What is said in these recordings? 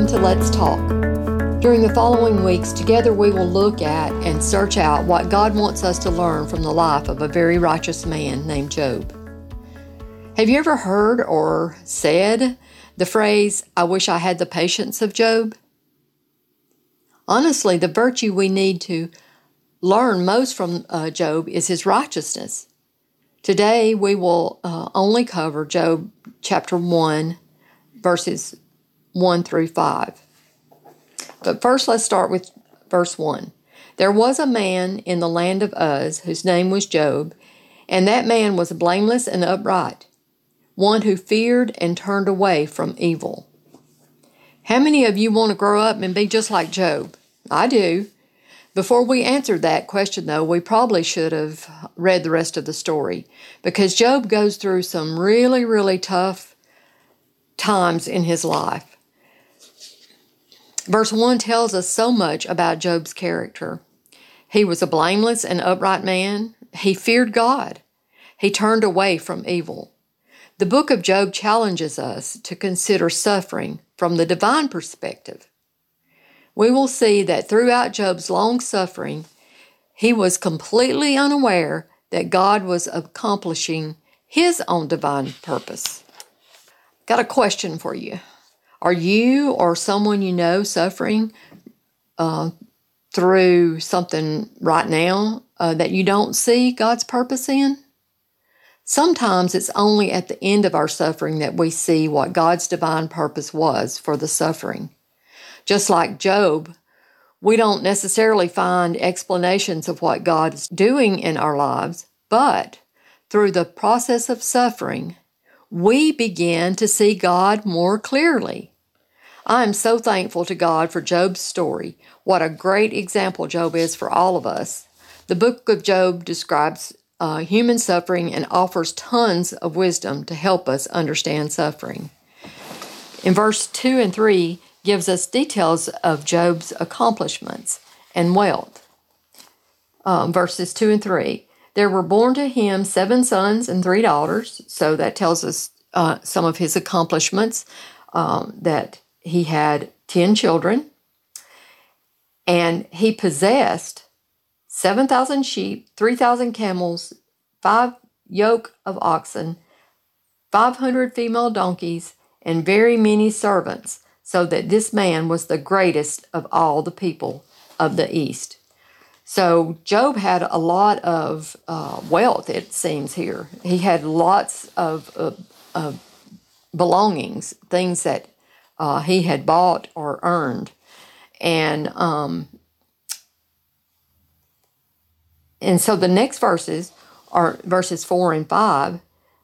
Welcome to Let's Talk. During the following weeks, together we will look at and search out what God wants us to learn from the life of a very righteous man named Job. Have you ever heard or said the phrase, "I wish I had the patience of Job"? Honestly, the virtue we need to learn most from Job is his righteousness. Today we will only cover Job chapter 1, verses 1 through 5. But first let's start with verse 1. There was a man in the land of Uz whose name was Job, and that man was blameless and upright, one who feared and turned away from evil. How many of you want to grow up and be just like Job? I do. Before we answer that question, though, we probably should have read the rest of the story, because Job goes through some really, really tough times in his life. Verse 1 tells us so much about Job's character. He was a blameless and upright man. He feared God. He turned away from evil. The book of Job challenges us to consider suffering from the divine perspective. We will see that throughout Job's long suffering, he was completely unaware that God was accomplishing his own divine purpose. Got a question for you. Are you or someone you know suffering through something right now that you don't see God's purpose in? Sometimes it's only at the end of our suffering that we see what God's divine purpose was for the suffering. Just like Job, we don't necessarily find explanations of what God is doing in our lives, but through the process of suffering, we begin to see God more clearly. I am so thankful to God for Job's story. What a great example Job is for all of us. The book of Job describes human suffering and offers tons of wisdom to help us understand suffering. In verse 2 and 3 gives us details of Job's accomplishments and wealth. Verses 2 and 3. There were born to him 7 sons and 3 daughters, so that tells us some of his accomplishments, that he had 10 children, and he possessed 7,000 sheep, 3,000 camels, 5 yoke of oxen, 500 female donkeys, and very many servants, so that this man was the greatest of all the people of the East. So Job had a lot of wealth, it seems here. He had lots of belongings, things that he had bought or earned. And so the next verses are verses 4 and 5.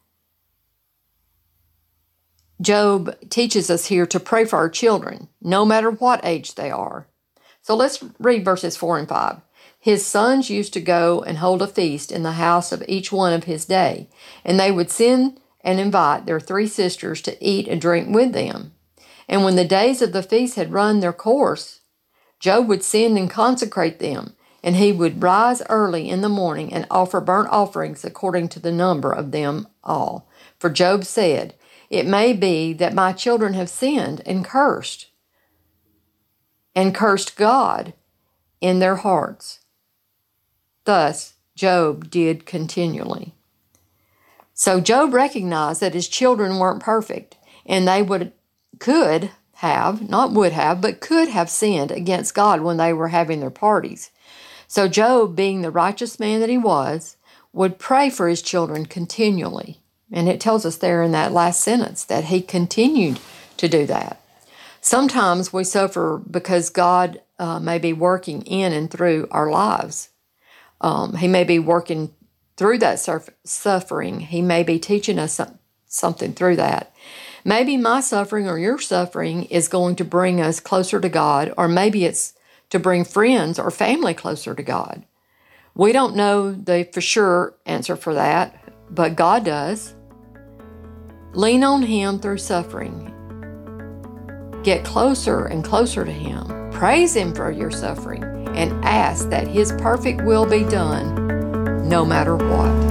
Job teaches us here to pray for our children, no matter what age they are. So let's read verses 4 and 5. His sons used to go and hold a feast in the house of each one of his day, and they would send and invite their 3 sisters to eat and drink with them. And when the days of the feast had run their course, Job would send and consecrate them, and he would rise early in the morning and offer burnt offerings according to the number of them all. For Job said, "It may be that my children have sinned and cursed God in their hearts." Thus Job did continually. So Job recognized that his children weren't perfect, and they could have sinned against God when they were having their parties. So Job, being the righteous man that he was, would pray for his children continually. And it tells us there in that last sentence that he continued to do that. Sometimes we suffer because God may be working in and through our lives. He may be working through that suffering. He may be teaching us something through that. Maybe my suffering or your suffering is going to bring us closer to God, or maybe it's to bring friends or family closer to God. We don't know the for sure answer for that, but God does. Lean on Him through suffering. Get closer and closer to Him. Praise Him for your suffering and ask that His perfect will be done no matter what.